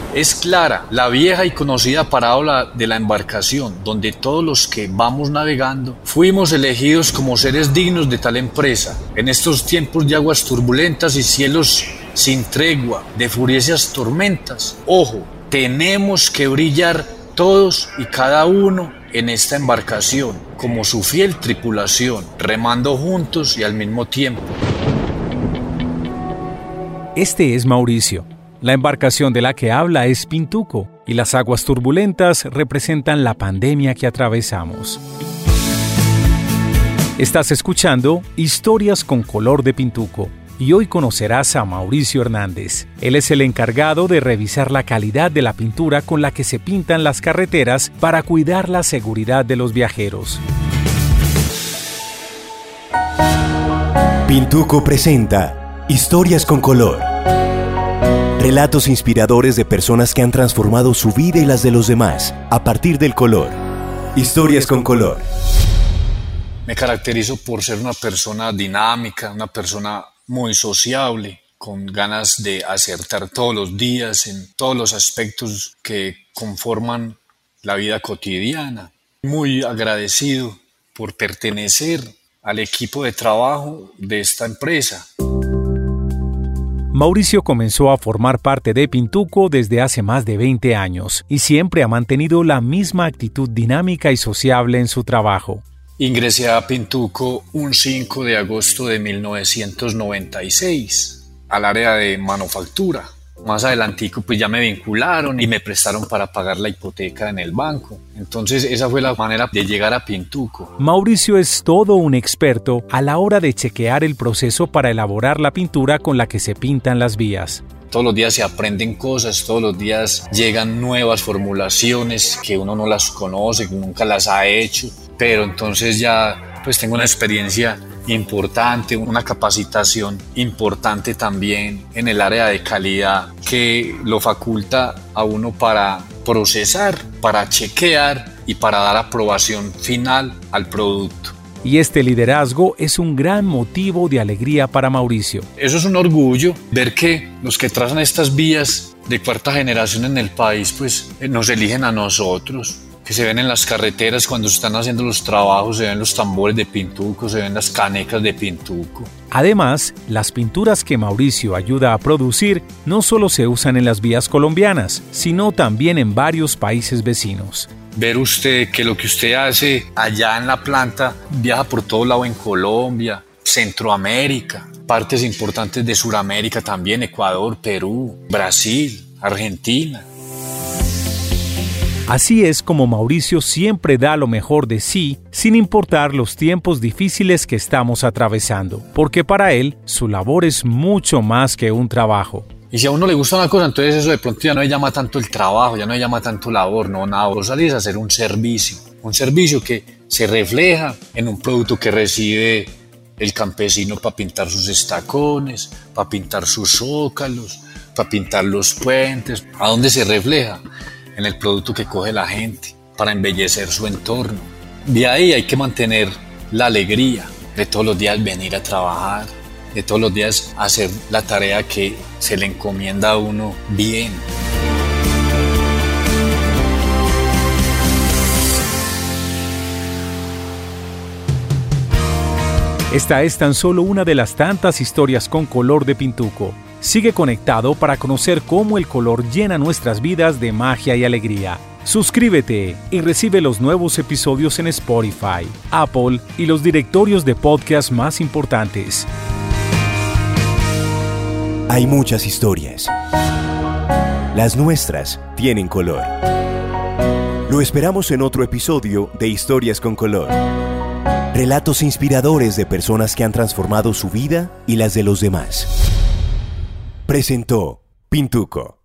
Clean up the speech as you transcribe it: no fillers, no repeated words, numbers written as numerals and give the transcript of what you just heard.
Es clara la vieja y conocida parábola de la embarcación, donde todos los que vamos navegando fuimos elegidos como seres dignos de tal empresa. En estos tiempos de aguas turbulentas y cielos sin tregua, de furiosas tormentas, ojo, tenemos que brillar todos y cada uno en esta embarcación, como su fiel tripulación, remando juntos y al mismo tiempo. Este es Mauricio. La embarcación de la que habla es Pintuco, y las aguas turbulentas representan la pandemia que atravesamos. Estás escuchando Historias con Color de Pintuco, y hoy conocerás a Mauricio Hernández. Él es el encargado de revisar la calidad de la pintura con la que se pintan las carreteras para cuidar la seguridad de los viajeros. Pintuco presenta Historias con Color. Relatos inspiradores de personas que han transformado su vida y las de los demás a partir del color. Historias con Color. Me caracterizo por ser una persona dinámica, una persona muy sociable, con ganas de acertar todos los días en todos los aspectos que conforman la vida cotidiana. Muy agradecido por pertenecer al equipo de trabajo de esta empresa. Mauricio comenzó a formar parte de Pintuco desde hace más de 20 años y siempre ha mantenido la misma actitud dinámica y sociable en su trabajo. Ingresé a Pintuco un 5 de agosto de 1996 al área de manufactura. Más adelantico pues ya me vincularon y me prestaron para pagar la hipoteca en el banco. Entonces esa fue la manera de llegar a Pintuco. Mauricio es todo un experto a la hora de chequear el proceso para elaborar la pintura con la que se pintan las vías. Todos los días se aprenden cosas, todos los días llegan nuevas formulaciones que uno no las conoce, que nunca las ha hecho, pero entonces ya pues tengo una experiencia importante, una capacitación importante también en el área de calidad que lo faculta a uno para procesar, para chequear y para dar aprobación final al producto. Y este liderazgo es un gran motivo de alegría para Mauricio. Eso es un orgullo, ver que los que trazan estas vías de cuarta generación en el país pues nos eligen a nosotros, que se ven en las carreteras cuando se están haciendo los trabajos, se ven los tambores de Pintuco, se ven las canecas de Pintuco. Además, las pinturas que Mauricio ayuda a producir no solo se usan en las vías colombianas, sino también en varios países vecinos. Ver usted que lo que usted hace allá en la planta viaja por todo lado en Colombia, Centroamérica, partes importantes de Sudamérica también, Ecuador, Perú, Brasil, Argentina. Así es como Mauricio siempre da lo mejor de sí, sin importar los tiempos difíciles que estamos atravesando, porque para él su labor es mucho más que un trabajo. Y si a uno le gusta una cosa, entonces eso de pronto ya no le llama tanto el trabajo, ya no le llama tanto labor, no, nada, vos salís a hacer un servicio que se refleja en un producto que recibe el campesino para pintar sus estacones, para pintar sus zócalos, para pintar los puentes. ¿A dónde se refleja? En el producto que coge la gente para embellecer su entorno. De ahí hay que mantener la alegría de todos los días venir a trabajar, de todos los días hacer la tarea que se le encomienda a uno bien. Esta es tan solo una de las tantas historias con color de Pintuco. Sigue conectado para conocer cómo el color llena nuestras vidas de magia y alegría. Suscríbete y recibe los nuevos episodios en Spotify, Apple y los directorios de podcast más importantes. Hay muchas historias. Las nuestras tienen color. Lo esperamos en otro episodio de Historias con Color. Relatos inspiradores de personas que han transformado su vida y las de los demás. Presentó Pintuco.